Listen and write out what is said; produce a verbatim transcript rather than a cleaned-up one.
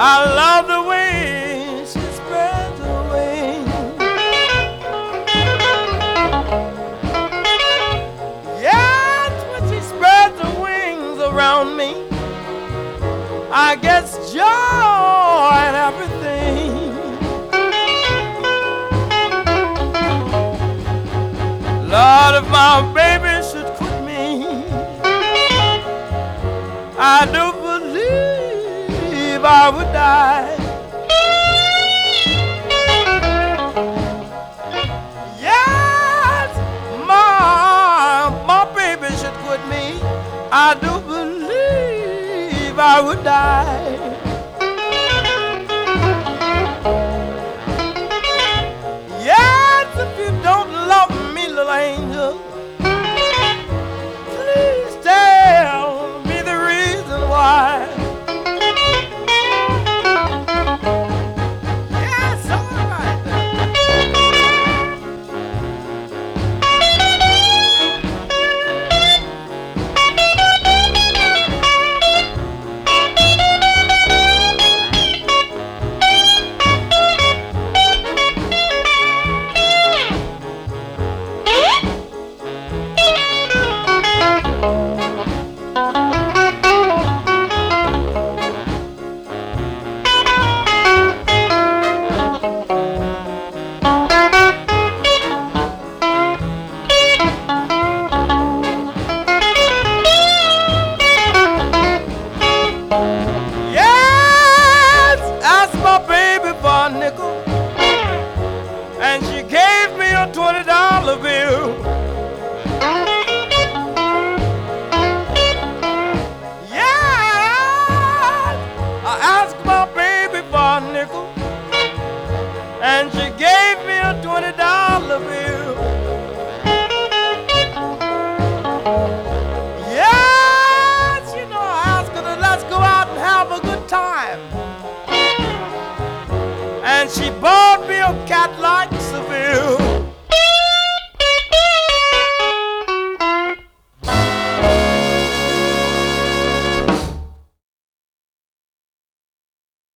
I love the way she spreads her wings. Yes, when she spreads her wings around me, I get joy and everything. Lord, if my baby should quit me, I do believe I would die. Yes, my, my baby should quit me, I do believe I would die. Yes, if you don't love me, little angel, please tell me the reason why. Yes, all right then. Yes, asked my baby for a nickel, and she gave me a twenty dollar bill. Yes, I asked my baby for a nickel, and she gave me a twenty dollar bill. Yes, you know, I asked her to let's go out and have a good time, and she bought me a Cadillac Seville.